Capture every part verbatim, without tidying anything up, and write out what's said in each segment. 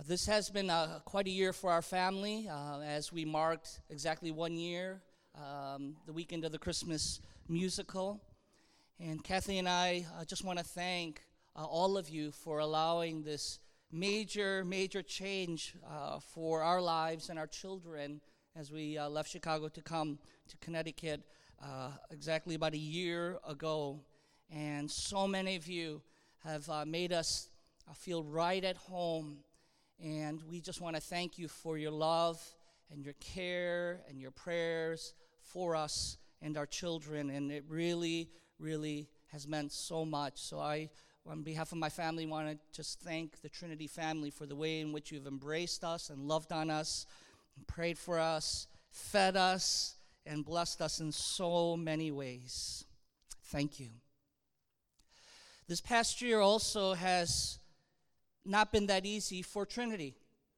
This has been uh, quite a year for our family uh, as we marked exactly one year, um, the weekend of the Christmas musical. And Kathy and I uh, just want to thank uh, all of you for allowing this major, major change uh, for our lives and our children as we uh, left Chicago to come to Connecticut uh, exactly about a year ago. And so many of you have uh, made us uh, feel right at home. And we just want to thank you for your love and your care and your prayers for us and our children. And it really, really has meant so much. So I, on behalf of my family, want to just thank the Trinity family for the way in which you've embraced us and loved on us, and prayed for us, fed us, and blessed us in so many ways. Thank you. This past year also has not been that easy for Trinity.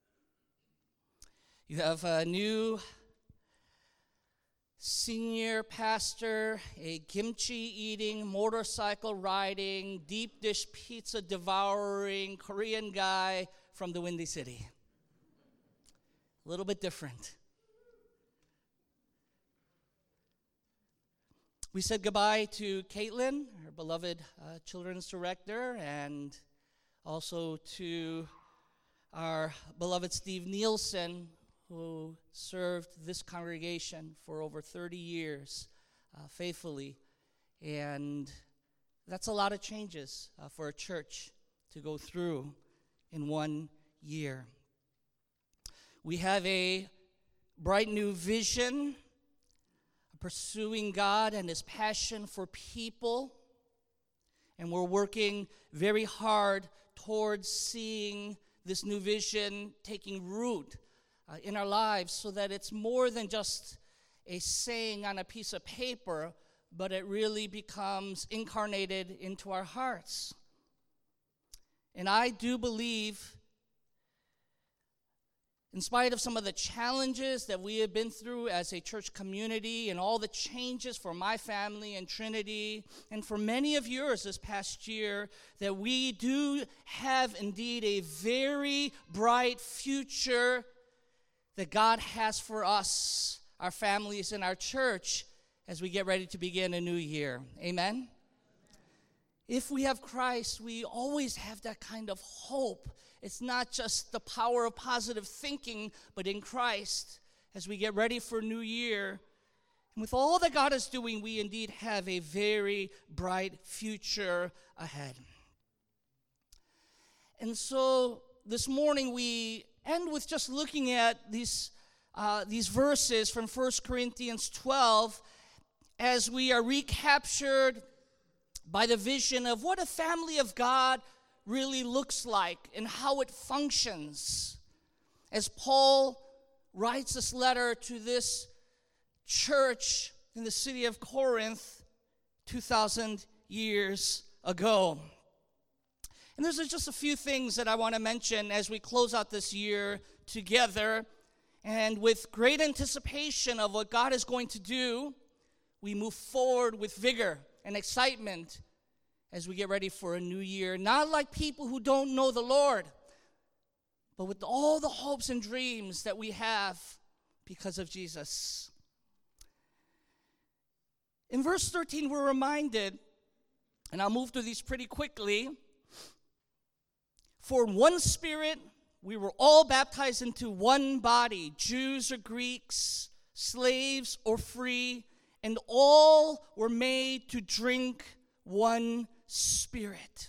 You have a new senior pastor, a kimchi-eating, motorcycle-riding, deep dish pizza-devouring Korean guy from the Windy City. A little bit different. We said goodbye to Caitlin, our beloved uh, children's director, and also to our beloved Steve Nielsen, who served this congregation for over thirty years uh, faithfully. And that's a lot of changes uh, for a church to go through in one year. We have a bright new vision, pursuing God and his passion for people. And we're working very hard towards seeing this new vision taking root uh, in our lives so that it's more than just a saying on a piece of paper, but it really becomes incarnated into our hearts. And I do believe, in spite of some of the challenges that we have been through as a church community and all the changes for my family and Trinity and for many of yours this past year, that we do have indeed a very bright future that God has for us, our families, and our church as we get ready to begin a new year. Amen? If we have Christ, we always have that kind of hope. It's not just the power of positive thinking, but in Christ, as we get ready for a new year. And with all that God is doing, we indeed have a very bright future ahead. And so this morning we end with just looking at these, uh, these verses from First Corinthians twelve as we are recaptured by the vision of what a family of God really looks like and how it functions. As Paul writes this letter to this church in the city of Corinth two thousand years ago. And there's just a few things that I want to mention as we close out this year together. And with great anticipation of what God is going to do, we move forward with vigor and excitement as we get ready for a new year. Not like people who don't know the Lord, but with all the hopes and dreams that we have because of Jesus. In verse thirteen, we're reminded, and I'll move through these pretty quickly, for one Spirit we were all baptized into one body, Jews or Greeks, slaves or free, and all were made to drink one Spirit.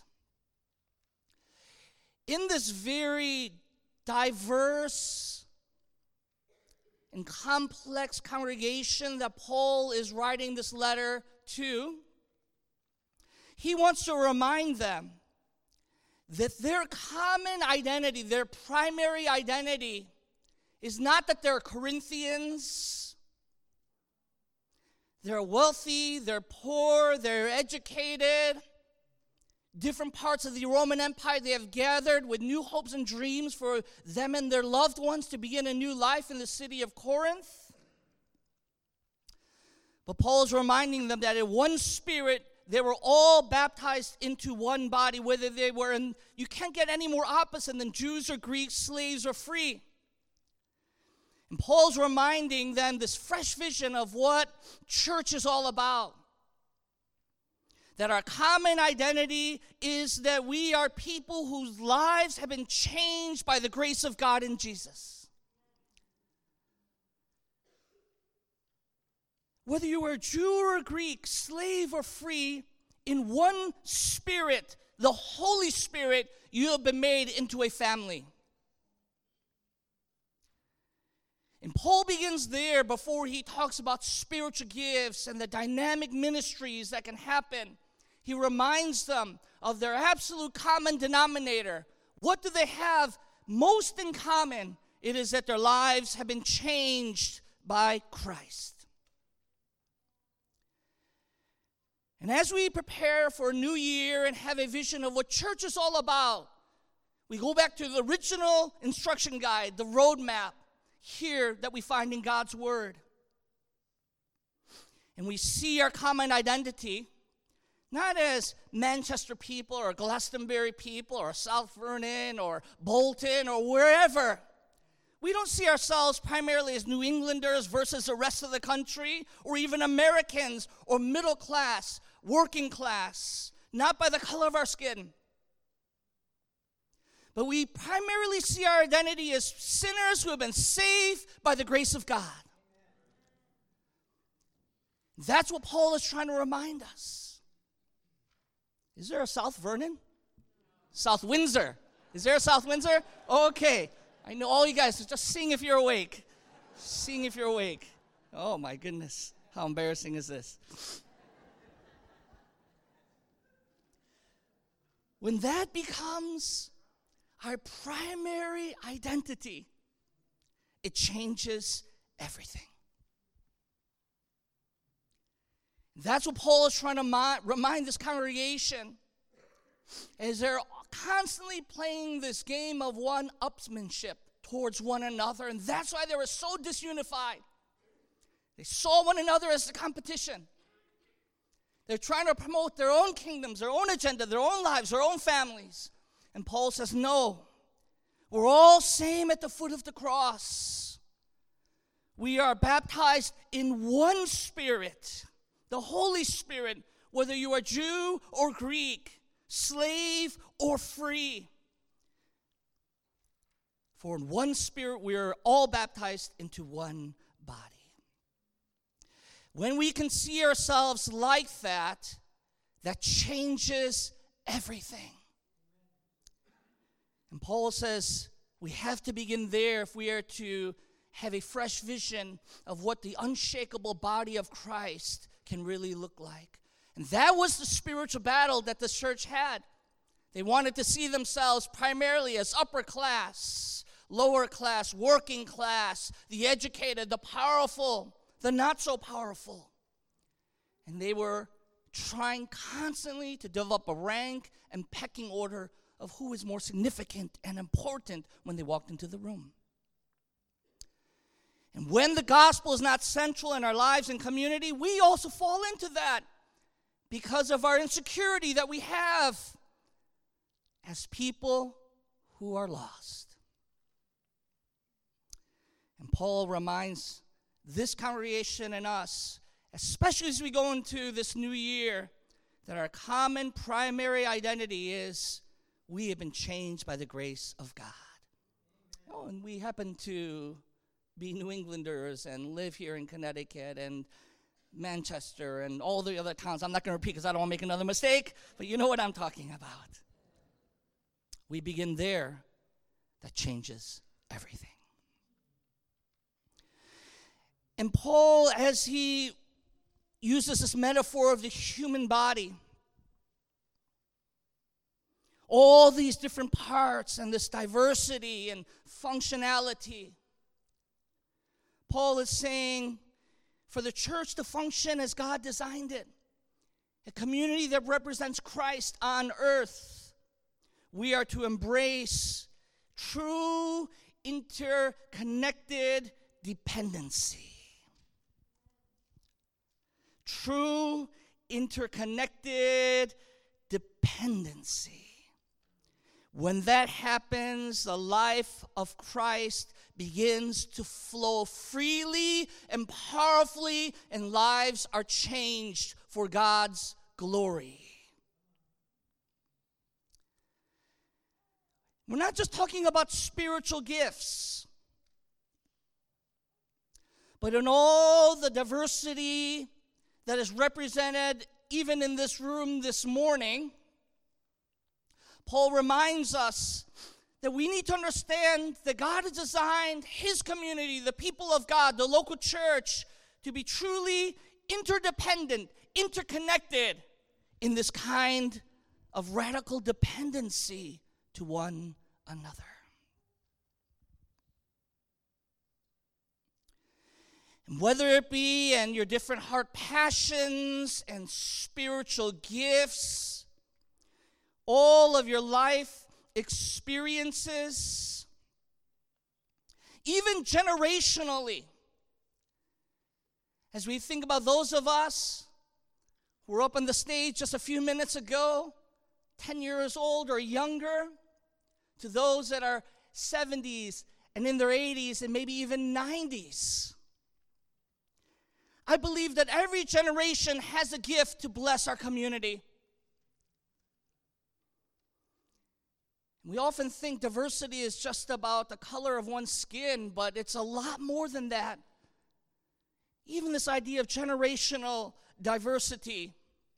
In this very diverse and complex congregation that Paul is writing this letter to, he wants to remind them that their common identity, their primary identity, is not that they're Corinthians. They're wealthy, they're poor, they're educated. Different parts of the Roman Empire, they have gathered with new hopes and dreams for them and their loved ones to begin a new life in the city of Corinth. But Paul is reminding them that in one Spirit they were all baptized into one body, whether they were in, you can't get any more opposite than Jews or Greeks, slaves or free. And Paul's reminding them this fresh vision of what church is all about. That our common identity is that we are people whose lives have been changed by the grace of God in Jesus. Whether you are a Jew or a Greek, slave or free, in one Spirit, the Holy Spirit, you have been made into a family. And Paul begins there before he talks about spiritual gifts and the dynamic ministries that can happen. He reminds them of their absolute common denominator. What do they have most in common? It is that their lives have been changed by Christ. And as we prepare for a new year and have a vision of what church is all about, we go back to the original instruction guide, the roadmap here that we find in God's Word. And we see our common identity not as Manchester people or Glastonbury people or South Vernon or Bolton or wherever. We don't see ourselves primarily as New Englanders versus the rest of the country, or even Americans or middle class, working class, not by the color of our skin. But we primarily see our identity as sinners who have been saved by the grace of God. That's what Paul is trying to remind us. Is there a South Vernon? South Windsor. Is there a South Windsor? Okay. I know all you guys, so just sing if you're awake. Sing if you're awake. Oh my goodness. How embarrassing is this? When that becomes our primary identity, it changes everything. That's what Paul is trying to mi- remind this congregation, as they're constantly playing this game of one-upsmanship towards one another, and that's why they were so disunified. They saw one another as the competition. They're trying to promote their own kingdoms, their own agenda, their own lives, their own families. And Paul says, no, we're all same at the foot of the cross. We are baptized in one Spirit, the Holy Spirit, whether you are Jew or Greek, slave or free. For in one Spirit we are all baptized into one body. When we can see ourselves like that, that changes everything. And Paul says we have to begin there if we are to have a fresh vision of what the unshakable body of Christ can really look like. And that was the spiritual battle that the church had. They wanted to see themselves primarily as upper class, lower class, working class, the educated, the powerful, the not so powerful. And they were trying constantly to develop a rank and pecking order of who is more significant and important when they walked into the room. And when the gospel is not central in our lives and community, we also fall into that because of our insecurity that we have as people who are lost. And Paul reminds this congregation and us, especially as we go into this new year, that our common primary identity is we have been changed by the grace of God. Oh, and we happen to be New Englanders and live here in Connecticut and Manchester and all the other towns. I'm not going to repeat because I don't want to make another mistake, but you know what I'm talking about. We begin there. That changes everything. And Paul, as he uses this metaphor of the human body, all these different parts and this diversity and functionality, Paul is saying for the church to function as God designed it, a community that represents Christ on earth, we are to embrace true interconnected dependency. True interconnected dependency. When that happens, the life of Christ begins to flow freely and powerfully, and lives are changed for God's glory. We're not just talking about spiritual gifts, but in all the diversity that is represented even in this room this morning, Paul reminds us that we need to understand that God has designed his community, the people of God, the local church, to be truly interdependent, interconnected in this kind of radical dependency to one another. And whether it be in your different heart passions and spiritual gifts, all of your life experiences, even generationally, as we think about those of us who were up on the stage just a few minutes ago, ten years old or younger, to those that are seventies and in their eighties and maybe even nineties. I believe that every generation has a gift to bless our community. We often think diversity is just about the color of one's skin, but it's a lot more than that. Even this idea of generational diversity.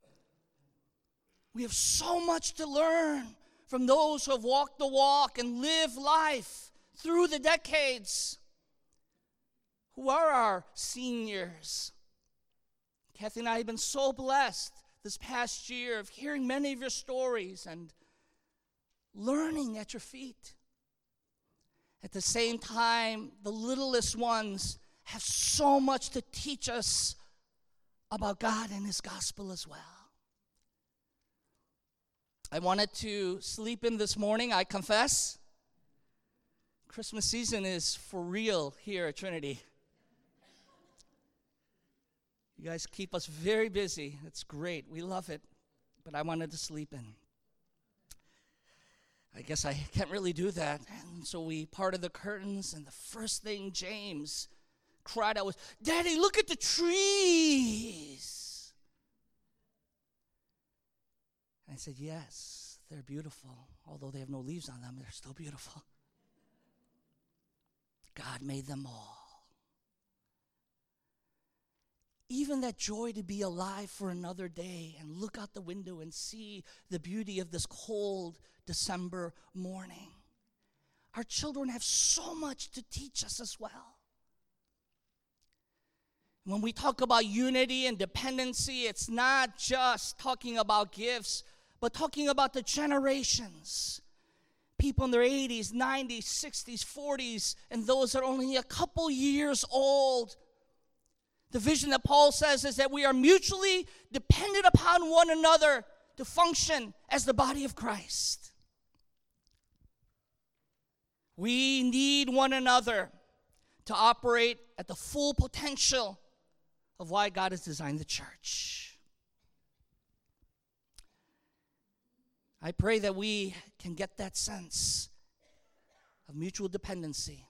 We have so much to learn from those who have walked the walk and lived life through the decades, who are our seniors. Kathy and I have been so blessed this past year of hearing many of your stories and learning at your feet. At the same time, the littlest ones have so much to teach us about God and his gospel as well. I wanted to sleep in this morning, I confess. Christmas season is for real here at Trinity. You guys keep us very busy. It's great. We love it. But I wanted to sleep in. I guess I can't really do that. And so we parted the curtains, and the first thing James cried out was, "Daddy, look at the trees." And I said, yes, they're beautiful. Although they have no leaves on them, they're still beautiful. God made them all. Even that joy to be alive for another day and look out the window and see the beauty of this cold December morning. Our children have so much to teach us as well. When we talk about unity and dependency, it's not just talking about gifts, but talking about the generations. People in their eighties, nineties, sixties, forties, and those that are only a couple years old. The vision that Paul says is that we are mutually dependent upon one another to function as the body of Christ. We need one another to operate at the full potential of why God has designed the church. I pray that we can get that sense of mutual dependency.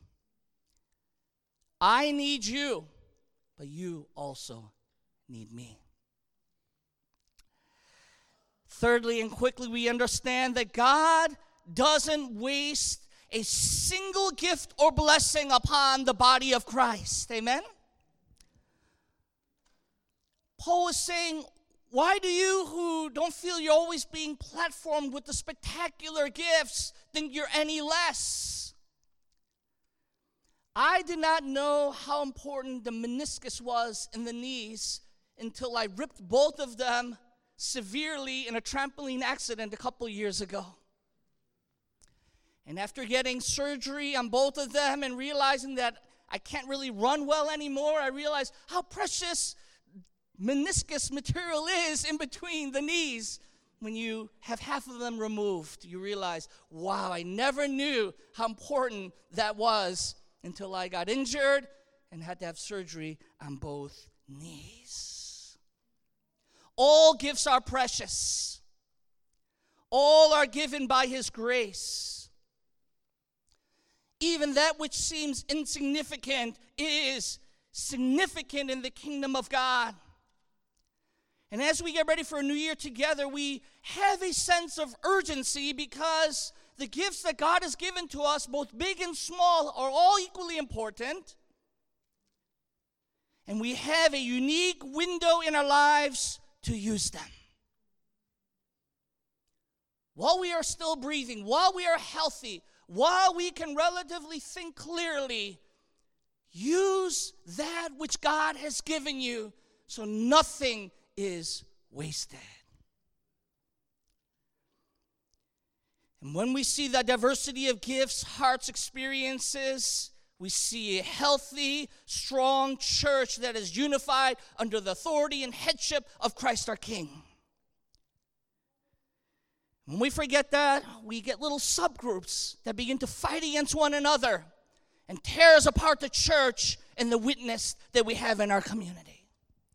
I need you, but you also need me. Thirdly and quickly, we understand that God doesn't waste a single gift or blessing upon the body of Christ. Amen? Paul is saying, why do you who don't feel you're always being platformed with the spectacular gifts think you're any less? I did not know how important the meniscus was in the knees until I ripped both of them severely in a trampoline accident a couple years ago. And after getting surgery on both of them and realizing that I can't really run well anymore, I realized how precious meniscus material is in between the knees. When you have half of them removed, you realize, wow, I never knew how important that was until I got injured and had to have surgery on both knees. All gifts are precious. All are given by his grace. Even that which seems insignificant is significant in the kingdom of God. And as we get ready for a new year together, we have a sense of urgency because the gifts that God has given to us, both big and small, are all equally important. And we have a unique window in our lives to use them. While we are still breathing, while we are healthy, while we can relatively think clearly, use that which God has given you so nothing is wasted. And when we see the diversity of gifts, hearts, experiences, we see a healthy, strong church that is unified under the authority and headship of Christ our King. When we forget that, we get little subgroups that begin to fight against one another and tears apart the church and the witness that we have in our community.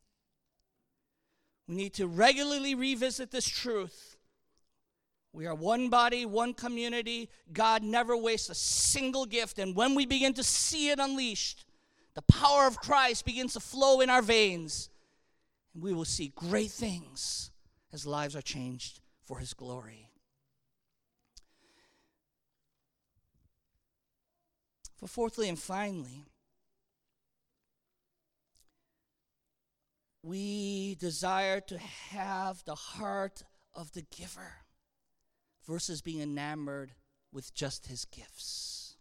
We need to regularly revisit this truth. We are one body, one community. God never wastes a single gift. And when we begin to see it unleashed, the power of Christ begins to flow in our veins. And we will see great things as lives are changed for his glory. For fourthly and finally, we desire to have the heart of the giver versus being enamored with just his gifts.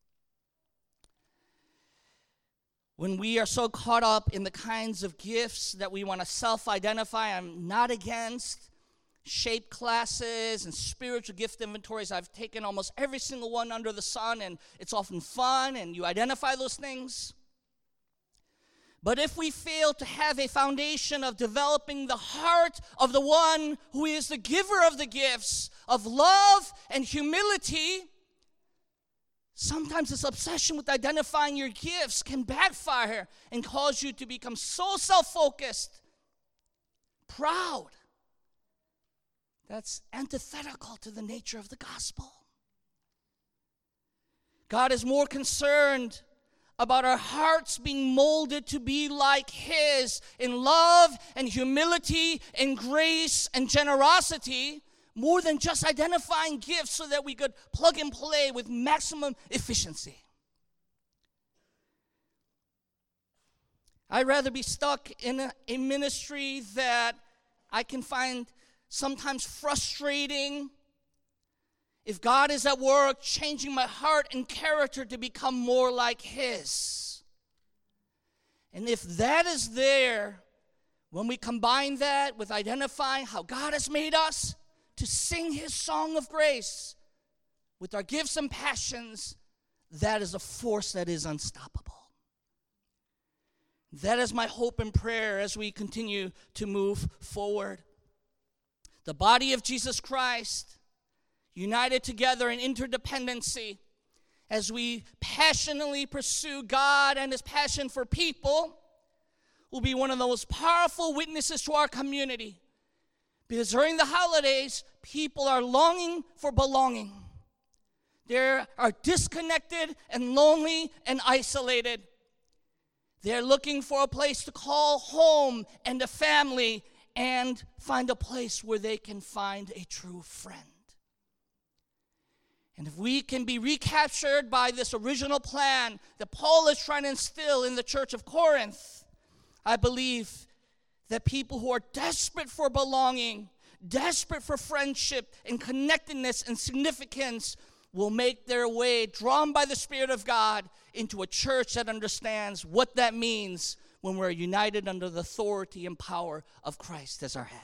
When we are so caught up in the kinds of gifts that we want to self-identify, I'm not against shape classes and spiritual gift inventories. I've taken almost every single one under the sun, and it's often fun, and you identify those things. But if we fail to have a foundation of developing the heart of the one who is the giver of the gifts, of love and humility, sometimes this obsession with identifying your gifts can backfire and cause you to become so self-focused, proud. That's antithetical to the nature of the gospel. God is more concerned about our hearts being molded to be like his in love and humility and grace and generosity, more than just identifying gifts so that we could plug and play with maximum efficiency. I'd rather be stuck in a, a ministry that I can find sometimes frustrating if God is at work changing my heart and character to become more like his. And if that is there, when we combine that with identifying how God has made us to sing his song of grace with our gifts and passions, that is a force that is unstoppable. That is my hope and prayer as we continue to move forward. The body of Jesus Christ, united together in interdependency, as we passionately pursue God and his passion for people, will be one of the most powerful witnesses to our community. Because during the holidays, people are longing for belonging. They are disconnected and lonely and isolated. They're looking for a place to call home and a family and find a place where they can find a true friend. And if we can be recaptured by this original plan that Paul is trying to instill in the church of Corinth, I believe that people who are desperate for belonging, desperate for friendship and connectedness and significance will make their way, drawn by the Spirit of God, into a church that understands what that means when we're united under the authority and power of Christ as our head.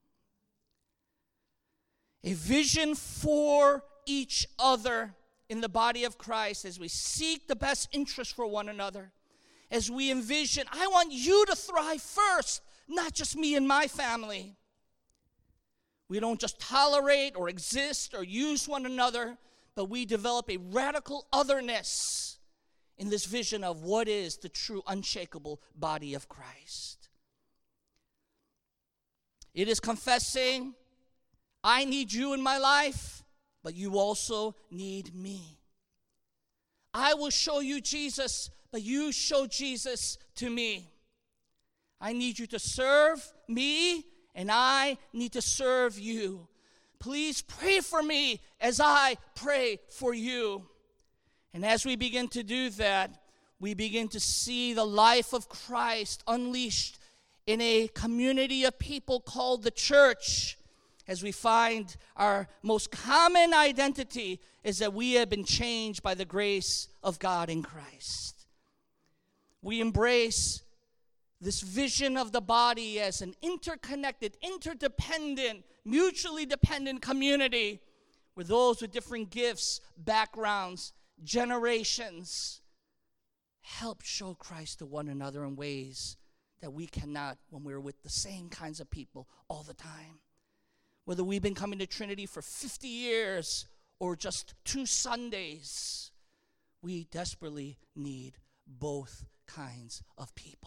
A vision for each other in the body of Christ as we seek the best interest for one another. As we envision, I want you to thrive first, not just me and my family. We don't just tolerate or exist or use one another, but we develop a radical otherness in this vision of what is the true unshakable body of Christ. It is confessing, I need you in my life, but you also need me. I will show you Jesus, but you show Jesus to me. I need you to serve me, and I need to serve you. Please pray for me as I pray for you. And as we begin to do that, we begin to see the life of Christ unleashed in a community of people called the church, as we find our most common identity is that we have been changed by the grace of God in Christ. We embrace this vision of the body as an interconnected, interdependent, mutually dependent community where those with different gifts, backgrounds, generations help show Christ to one another in ways that we cannot when we're with the same kinds of people all the time. Whether we've been coming to Trinity for fifty years or just two Sundays, we desperately need both kinds of people.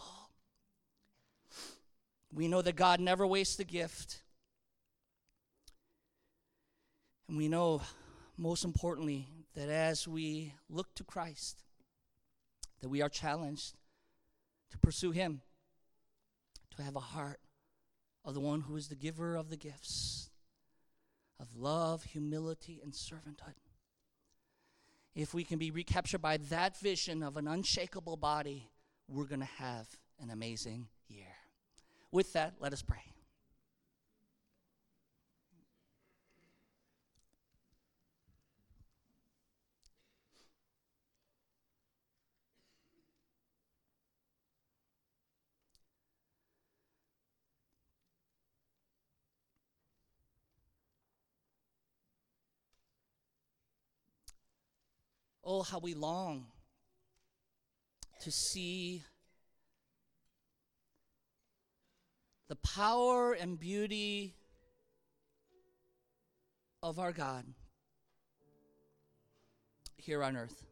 We know that God never wastes a gift. And we know, most importantly, that as we look to Christ, that we are challenged to pursue him, to have a heart of the one who is the giver of the gifts, of love, humility, and servanthood. If we can be recaptured by that vision of an unshakable body, we're going to have an amazing year. With that, let us pray. Oh, how we long to see the power and beauty of our God here on earth.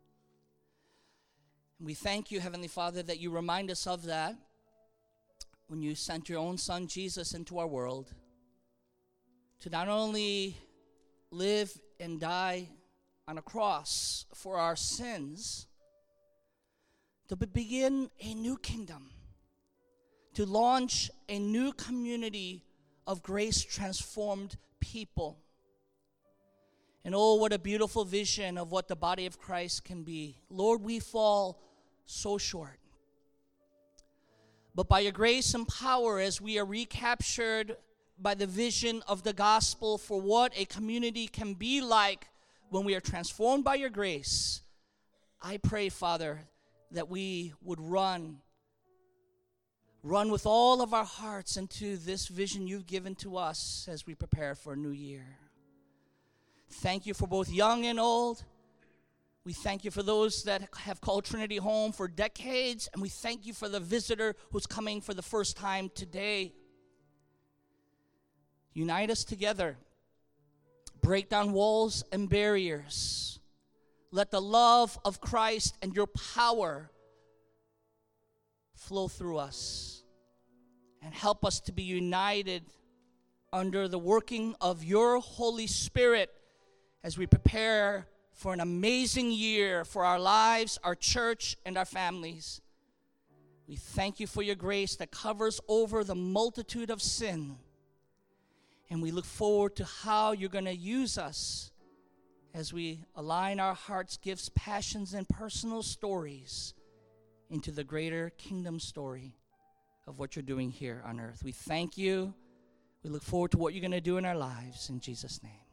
And we thank you, Heavenly Father, that you remind us of that when you sent your own Son, Jesus, into our world to not only live and die on a cross for our sins, to begin a new kingdom, to launch a new community of grace-transformed people. And oh, what a beautiful vision of what the body of Christ can be. Lord, we fall so short. But by your grace and power, as we are recaptured by the vision of the gospel for what a community can be like when we are transformed by your grace, I pray, Father, that we would run, run with all of our hearts into this vision you've given to us as we prepare for a new year. Thank you for both young and old. We thank you for those that have called Trinity home for decades, and we thank you for the visitor who's coming for the first time today. Unite us together. Break down walls and barriers. Let the love of Christ and your power flow through us. And help us to be united under the working of your Holy Spirit as we prepare for an amazing year for our lives, our church, and our families. We thank you for your grace that covers over the multitude of sin. And we look forward to how you're going to use us as we align our hearts, gifts, passions, and personal stories into the greater kingdom story of what you're doing here on earth. We thank you. We look forward to what you're going to do in our lives. In Jesus' name.